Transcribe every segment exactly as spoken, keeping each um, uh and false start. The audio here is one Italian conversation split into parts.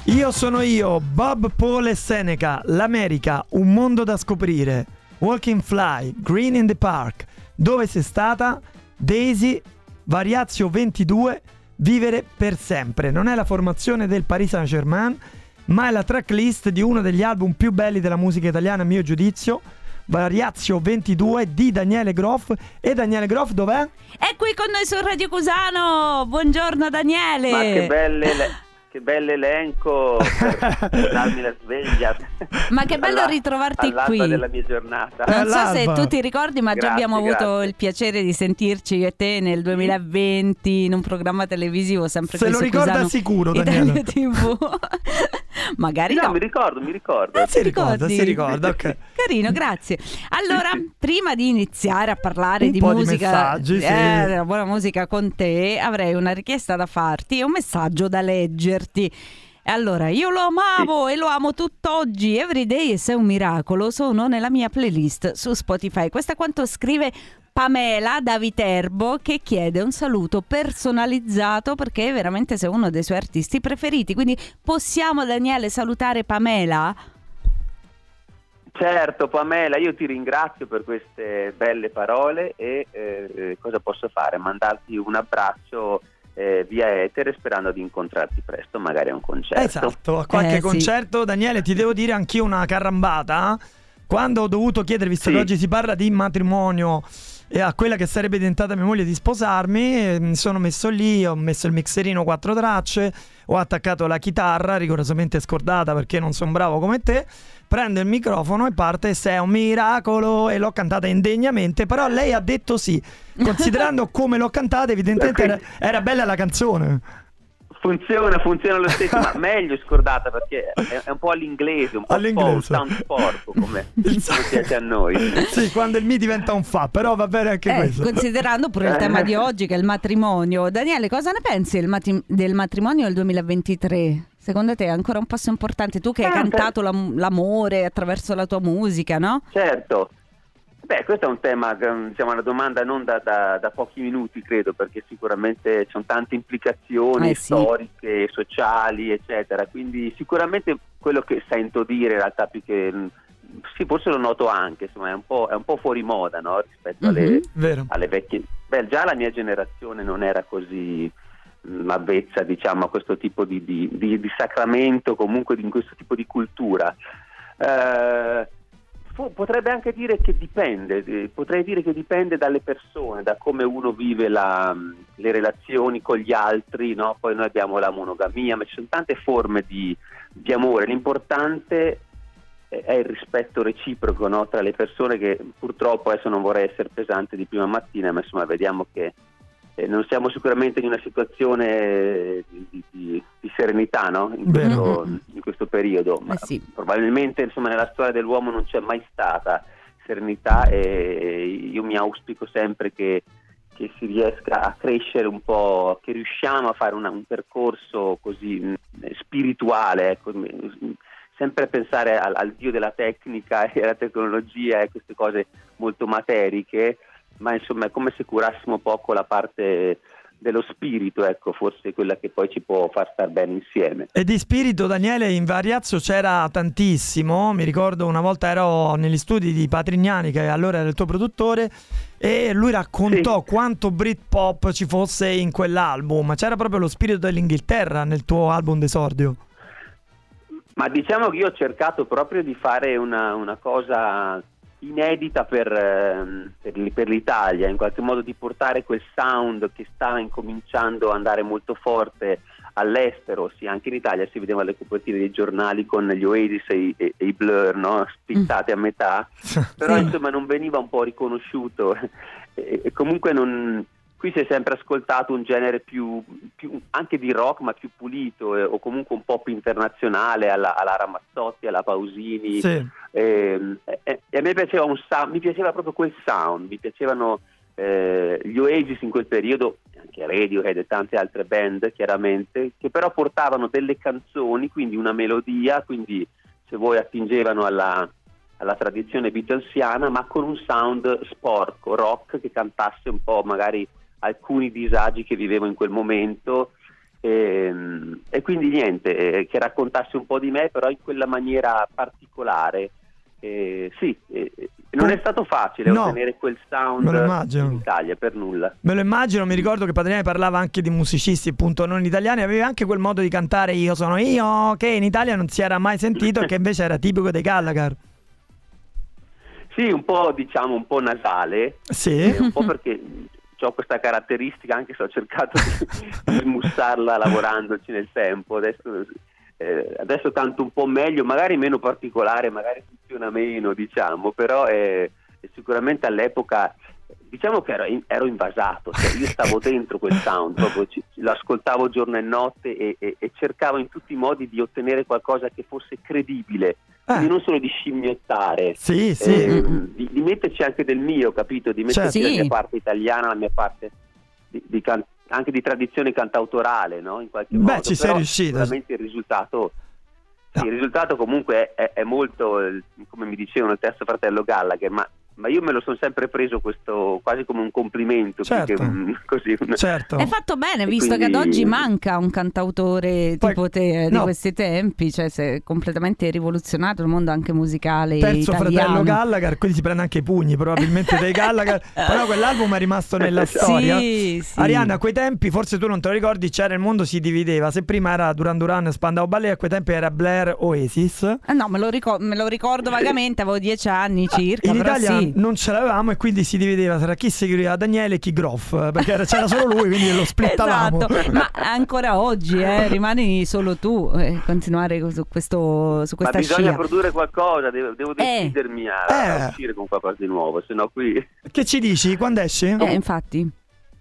Io sono io, Bob, Paul e Seneca, l'America, un mondo da scoprire, Walking Fly, Green in the Park, Dove sei stata, Daisy, Variazio ventidue, Vivere per sempre. Non è la formazione del Paris Saint-Germain, ma è la tracklist di uno degli album più belli della musica italiana, a mio giudizio, Variazio ventidue di Daniele Groff. E Daniele Groff dov'è? È qui con noi su Radio Cusano. Buongiorno Daniele. Ma che belle le... Che bell'elenco per darmi la sveglia. Ma che bello Alla, ritrovarti all'alba qui della mia giornata. Non so All'alba. se tu ti ricordi, ma Grazie, già abbiamo avuto grazie. il piacere di sentirci io e te nel duemilaventi in un programma televisivo sempre Se qui lo su ricorda Cusano, sicuro, Italia Daniele. tivù. Magari No, no, mi ricordo, mi ricordo. Eh, si ricorda, ricordi? si ricorda, ok. Carino, grazie. Allora, prima di iniziare a parlare Un di po' di musica, messaggi, sì. eh, della buona musica con te, avrei una richiesta da farti e un messaggio da leggerti. E allora, io lo amavo e lo amo tutt'oggi. Everyday e Sei un miracolo sono nella mia playlist su Spotify. Questo è quanto scrive Pamela da Viterbo, che chiede un saluto personalizzato perché veramente sei uno dei suoi artisti preferiti. Quindi possiamo, Daniele, salutare Pamela? Certo, Pamela, io ti ringrazio per queste belle parole e eh, cosa posso fare? Mandarti un abbraccio eh, via etere, sperando di incontrarti presto, magari a un concerto. Esatto, a qualche Eh, sì. concerto. Daniele, ti devo dire anch'io una carambata. Quando ho dovuto chiedere, visto Sì. che oggi si parla di matrimonio, e a quella che sarebbe diventata mia moglie, di sposarmi, eh, mi sono messo lì, ho messo il mixerino quattro tracce, ho attaccato la chitarra rigorosamente scordata perché non sono bravo come te, prendo il microfono e parte Sei un miracolo, e l'ho cantata indegnamente, però lei ha detto sì, considerando come l'ho cantata evidentemente era, era bella la canzone. Funziona, funziona lo stesso, ma meglio scordata perché è, è un po' all'inglese, un po' All'inglese. un sound sporco, come, Il come sound- piace a noi. Sì, quando il mi diventa un fa, però va bene anche Eh, questo. considerando pure il tema di oggi che è il matrimonio. Daniele, cosa ne pensi del, matri- del matrimonio del duemilaventitré? Secondo te è ancora un passo importante? Tu che hai Eh, cantato l'am- l'amore attraverso la tua musica, no? Certo. Beh, questo è un tema, diciamo, una domanda non da, da, da pochi minuti, credo, perché sicuramente ci sono tante implicazioni Eh, sì. storiche, sociali, eccetera. Quindi sicuramente quello che sento dire in realtà, più che sì, forse lo noto anche, insomma, è un po', è un po' fuori moda, no? Rispetto alle, Mhm. Vero. alle vecchie. Beh, già la mia generazione non era così mh, avvezza, diciamo, a questo tipo di, di, di, di sacramento, comunque di questo tipo di cultura. Eh, fu- potrebbe anche dire che dipende, eh, potrei dire che dipende dalle persone, da come uno vive la, le relazioni con gli altri, no? Poi noi abbiamo la monogamia, ma ci sono tante forme di, di amore. L'importante è il rispetto reciproco, no? Tra le persone, che purtroppo, adesso non vorrei essere pesante di prima mattina, ma insomma vediamo che eh, non siamo sicuramente in una situazione di, di, di serenità, no? In questo, in questo periodo, ma Eh sì. probabilmente insomma nella storia dell'uomo non c'è mai stata serenità, e io mi auspico sempre che, che si riesca a crescere un po', che riusciamo a fare una, un percorso così mh, spirituale, ecco, mh, sempre pensare al, al dio della tecnica e alla tecnologia e queste cose molto materiche, ma insomma è come se curassimo poco la parte dello spirito, ecco, forse quella che poi ci può far star bene insieme. E di spirito, Daniele, in Variazio c'era tantissimo. Mi ricordo una volta ero negli studi di Patrignani, che allora era il tuo produttore, e lui raccontò Sì. quanto Britpop ci fosse in quell'album. C'era proprio lo spirito dell'Inghilterra nel tuo album d'esordio. Ma diciamo che io ho cercato proprio di fare una, una cosa inedita per, ehm, per, per l'Italia, in qualche modo di portare quel sound che stava incominciando ad andare molto forte all'estero, sì, anche in Italia si vedeva le copertine dei giornali con gli Oasis e, i- e, e i Blur, no? Spizzate a metà, però Sì. insomma non veniva un po' riconosciuto e, e comunque non... Qui si è sempre ascoltato un genere più, più anche di rock, ma più pulito, eh, o comunque un po' più internazionale, alla, alla Ramazzotti, alla Pausini. Sì. E, e- e a me piaceva un sound, mi piaceva proprio quel sound, mi piacevano eh, gli Oasis in quel periodo, anche Radiohead e tante altre band chiaramente, che però portavano delle canzoni, quindi una melodia, quindi se vuoi attingevano alla, alla tradizione beatlesiana, ma con un sound sporco, rock, che cantasse un po' magari alcuni disagi che vivevo in quel momento, e, e quindi niente, eh, che raccontasse un po' di me, però in quella maniera particolare. Eh, sì, eh, non è stato facile no, ottenere quel sound in Italia, per nulla. Me lo immagino, mi ricordo che Padriani parlava anche di musicisti appunto non italiani, aveva anche quel modo di cantare io sono io, che in Italia non si era mai sentito e che invece era tipico dei Gallagher. Sì, un po' diciamo un po' nasale, sì. eh, un po' perché ho questa caratteristica, anche se ho cercato di smussarla lavorandoci nel tempo. Adesso Eh, adesso tanto un po' meglio, magari meno particolare, magari funziona meno, diciamo, però è, è sicuramente all'epoca diciamo che ero, in, ero invasato, cioè io stavo dentro quel sound, proprio ci, lo ascoltavo giorno e notte e, e, e cercavo in tutti i modi di ottenere qualcosa che fosse credibile, quindi ah. non solo di scimmiottare, sì, sì. Eh, di, di metterci anche del mio, capito? Di metterci certo. la mia parte italiana, la mia parte di, di can- anche di tradizione cantautorale, no? In qualche Beh, modo. ci però sei riuscito. Sicuramente il risultato, no. sì, il risultato comunque è, è molto, come mi dicevano, il terzo fratello Gallagher, ma, ma io me lo sono sempre preso questo quasi come un complimento. Certo. Più che, così, un... certo. È fatto bene, E visto quindi... che ad oggi manca un cantautore Poi, tipo te di no. questi tempi, cioè si è completamente rivoluzionato il mondo anche musicale terzo italiano. fratello Gallagher, quindi si prende anche i pugni probabilmente dei Gallagher, però quell'album è rimasto nella storia. Sì, sì. Arianna, a quei tempi, forse tu non te lo ricordi, c'era il mondo si divideva, se prima era Duran Duran, Spandau Ballet, a quei tempi era Blair, Oasis. Ah, no, me lo, ricor- me lo ricordo vagamente, avevo dieci anni circa. In però Italia sì. non ce l'avevamo e quindi si divideva tra chi seguiva Daniele e chi Groff, perché era- c'era solo lui, quindi lo splittavamo. Esatto, ma ancora oggi eh, rimani solo tu, eh, continuare su, questo, su questa ma bisogna scia. produrre qualcosa, devo, devo Eh. decidermi a, Eh. a uscire con qualcosa di nuovo, se no qui... Che ci dici? Quando esci? Eh, infatti.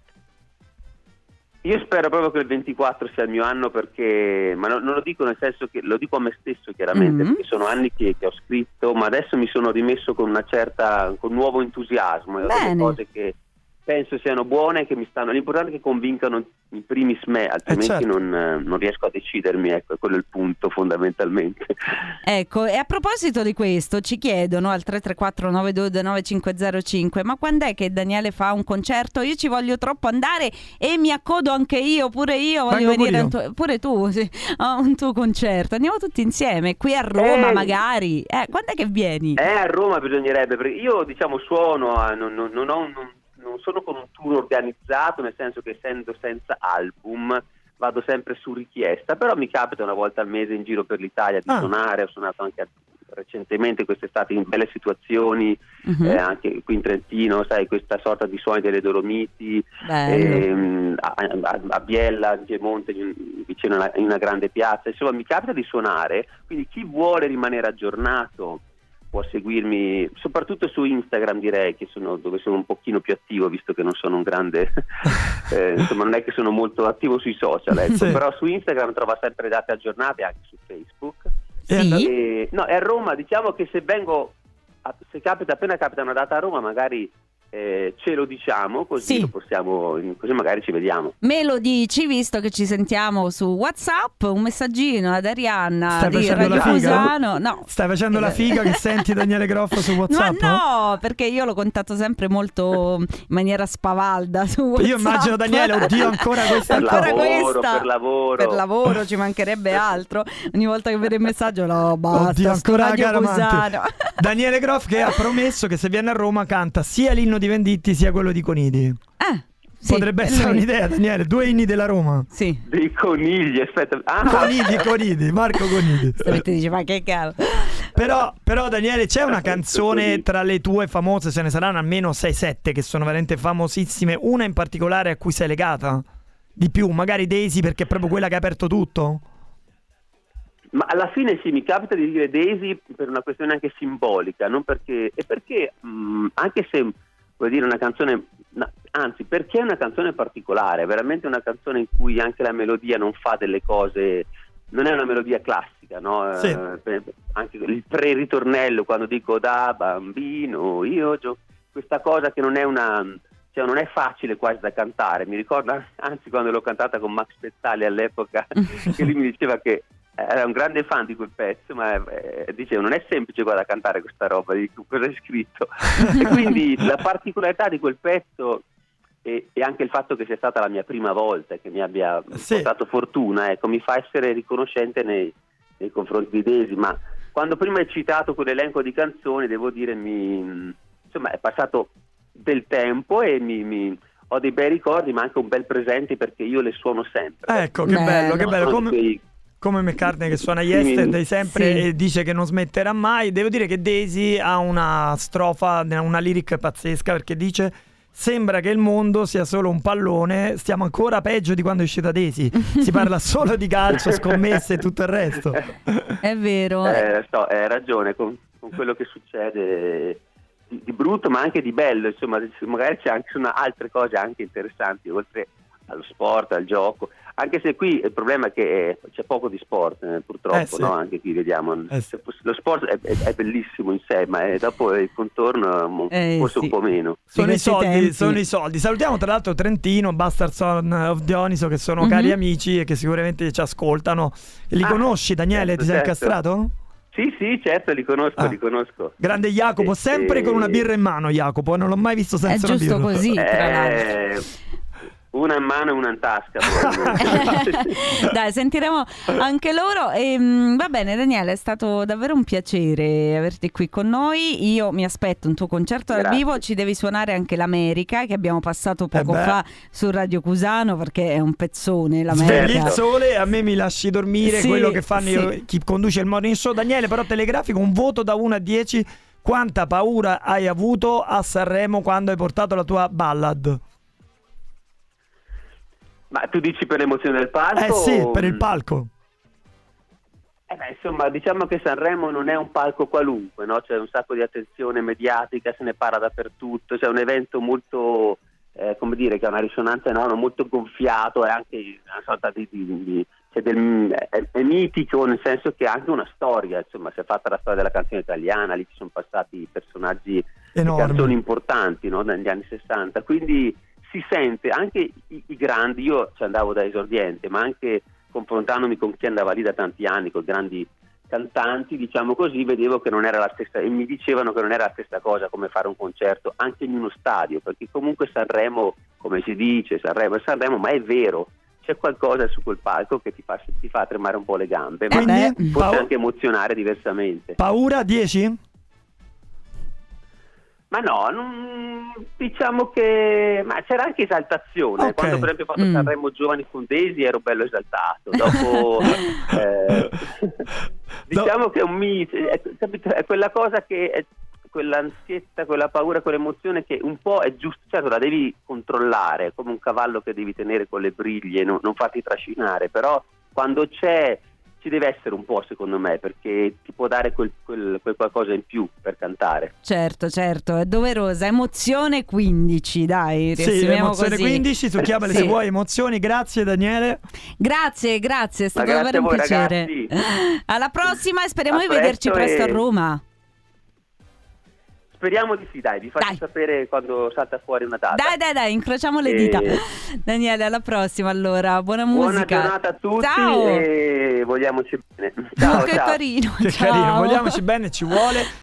Io spero proprio che il ventiquattro sia il mio anno, perché, ma non, non lo dico nel senso che lo dico a me stesso chiaramente, Mm-hmm. perché sono anni che, che ho scritto, ma adesso mi sono rimesso con una certa, con nuovo entusiasmo, e ho delle Bene. cose che penso siano buone, che mi stanno, l'importante è che convincano in primis me, altrimenti certo. non, eh, non riesco a decidermi, ecco, è quello il punto fondamentalmente. Ecco, e a proposito di questo ci chiedono al tre tre quattro nove due due nove cinque zero cinque: ma quando è che Daniele fa un concerto? Io ci voglio troppo andare e mi accodo anche io, pure io voglio Vengo venire a un pure tuo, pure tu sì, a un tuo concerto, andiamo tutti insieme qui a Roma Eh. magari, eh, quando è che vieni? Eh, a Roma bisognerebbe, perché io diciamo suono, eh, non, non, non ho un... Non... non sono con un tour organizzato, nel senso che essendo senza album vado sempre su richiesta, però mi capita una volta al mese in giro per l'Italia di ah. suonare. Ho suonato anche recentemente quest'estate in belle situazioni, Mhm. eh, anche qui in Trentino, sai, questa sorta di suoni delle Dolomiti, Bello. ehm, a, a, a Biella, in Piemonte, in- vicino a una, in una grande piazza. Insomma, mi capita di suonare, quindi chi vuole rimanere aggiornato può seguirmi soprattutto su Instagram, direi, che sono dove sono un pochino più attivo, visto che non sono un grande eh, insomma non è che sono molto attivo sui social, ecco. Sì. Però su Instagram trova sempre date aggiornate, anche su Facebook. E Sì? E, no, è a Roma, diciamo che se vengo a- se capita, appena capita una data a Roma, magari eh, ce lo diciamo, così Sì. lo possiamo, così magari ci vediamo. Me lo dici, visto che ci sentiamo su WhatsApp, un messaggino ad Arianna Stai di facendo Radio la figa? Fusano. No. Stai facendo la figa che senti Daniele Groff su WhatsApp? Ma no, perché io l'ho contatto sempre molto in maniera spavalda su WhatsApp. Io immagino Daniele, oddio, ancora questa Per Ancora lavoro, questa. per lavoro. Per lavoro ci mancherebbe altro. Ogni volta che vedo il messaggio, no, basta. Oddio, sto ancora la Radio cara amante. Fusano. Daniele Groff che ha promesso che se viene a Roma canta sia l'inno di Venditti sia quello di Conidi. Ah, sì, Potrebbe essere lui. un'idea, Daniele, due inni della Roma. Sì. Dei conigli, aspetta. Ah, Conidi, Conidi, Marco Conidi. Stavete dice, ma che cavolo. Però, però Daniele, c'è una canzone tra le tue famose, ce ne saranno almeno sei sette che sono veramente famosissime, una in particolare a cui sei legata? Di più, magari Daisy, perché è proprio quella che ha aperto tutto? ma alla fine sì, mi capita di dire Daisy per una questione anche simbolica, non perché, e perché mh, anche se vuol dire una canzone, na- anzi perché è una canzone particolare, è veramente una canzone in cui anche la melodia non fa delle cose, non è una melodia classica, no? Sì. Eh, per- anche il pre-ritornello, quando dico da bambino io gio- questa cosa che non è una, cioè non è facile quasi da cantare. Mi ricordo anzi quando l'ho cantata con Max Pezzali all'epoca, che lui mi diceva che era un grande fan di quel pezzo, ma eh, diceva non è semplice qua da cantare questa roba, dico cosa hai scritto? E quindi la particolarità di quel pezzo e, e anche il fatto che sia stata la mia prima volta, che mi abbia Sì. portato fortuna, ecco, mi fa essere riconoscente nei, nei confronti di Daisy. Ma quando prima hai citato quell'elenco di canzoni, devo dire, mi, insomma, è passato del tempo e mi, mi ho dei bei ricordi, ma anche un bel presente, perché io le suono sempre. Ecco, che bello, Bello. che bello. Sono Come, quei- come McCartney che suona Yesterday sempre Sì. e dice che non smetterà mai. Devo dire che Daisy ha una strofa, una lyric pazzesca, perché dice: sembra che il mondo sia solo un pallone, stiamo ancora peggio di quando è uscita Daisy. Si parla solo di calcio, scommesse e tutto il resto. È vero. Eh, so, hai ragione, con, con quello che succede di, di brutto, ma anche di bello, insomma, magari c'è anche una, altre cose anche interessanti, oltre allo sport, al gioco, anche se qui il problema è che eh, c'è poco di sport, eh, purtroppo, Eh, sì. no? Anche qui vediamo, Eh, sì. lo sport è, è, è bellissimo in sé, ma è, dopo il contorno Eh, forse sì. un po' meno. Sono i questi soldi, tempi. sono i soldi. Salutiamo tra l'altro Trentino, Bastard Son of Dioniso, che sono Mhm. cari amici e che sicuramente ci ascoltano. Li Ah, conosci, Daniele? certo, Ti sei certo. incastrato? Sì, sì, certo, li conosco, Ah. li conosco. Grande Jacopo, Eh, sempre eh, con una birra in mano, Jacopo. Non l'ho mai visto È senza una giusto birra. così, tra l'altro. Eh, una in mano e una in tasca. probabilmente. Dai, sentiremo anche loro. E, mh, va bene, Daniele, è stato davvero un piacere averti qui con noi. Io mi aspetto un tuo concerto dal Grazie. vivo. Ci devi suonare anche l'America, che abbiamo passato poco beh. fa su Radio Cusano, perché è un pezzone Svegli l'America. il sole e a me mi lasci dormire, Sì, quello che fanno sì. io- chi conduce il morning show. Daniele, però telegrafico, un voto da uno a dieci. Quanta paura hai avuto a Sanremo quando hai portato la tua ballad? Ma tu dici per l'emozione del palco? Eh sì, o- per il palco. Eh beh, insomma, diciamo che Sanremo non è un palco qualunque, no? C'è un sacco di attenzione mediatica, se ne parla dappertutto, c'è un evento molto, eh, come dire, che ha una risonanza enorme, molto gonfiato, è anche una sorta di... di, di cioè del, è, è mitico, nel senso che ha anche una storia, insomma, si è fatta la storia della canzone italiana, lì ci sono passati personaggi di Enorme. canzoni importanti, no? Negli anni sessanta, quindi si sente anche i, i grandi, io ci andavo da esordiente, ma anche confrontandomi con chi andava lì da tanti anni, con grandi cantanti, diciamo così, vedevo che non era la stessa, e mi dicevano che non era la stessa cosa come fare un concerto anche in uno stadio, perché comunque Sanremo, come si dice, Sanremo è Sanremo, ma è vero, c'è qualcosa su quel palco che ti fa, ti fa tremare un po' le gambe, ma Quindi, beh, forse pau- anche emozionare diversamente. paura dieci? Ma no, non- diciamo che ma c'era anche esaltazione. Ok. Quando per esempio ho fatto Mm. Sanremo Giovani con Daisy ero bello esaltato. Dopo eh, diciamo che è un mito, è, capito? È quella cosa che è quell'ansietta, quella paura, quell'emozione che un po' è giusto, certo la devi controllare, come un cavallo che devi tenere con le briglie, non, non farti trascinare, però quando c'è ci deve essere un po', secondo me, perché ti può dare quel, quel, quel qualcosa in più per cantare. Certo, certo, è doverosa. Emozione quindici, dai, Sì, riassumiamo emozione così. quindici, su chiamale Sì. se vuoi emozioni. Grazie Daniele. Grazie, grazie, è stato Ma grazie davvero un a voi, piacere. ragazzi. Alla prossima e speriamo A di vederci presto presto e- a Roma. Speriamo di sì, dai, vi faccio Dai. sapere quando salta fuori una data. Dai, dai, dai, incrociamo le E- dita. Daniele, alla prossima allora. Buona Buona musica. giornata a tutti Ciao. e vogliamoci bene. Ciao, che ciao. carino. Che ciao. carino, vogliamoci bene, ci vuole.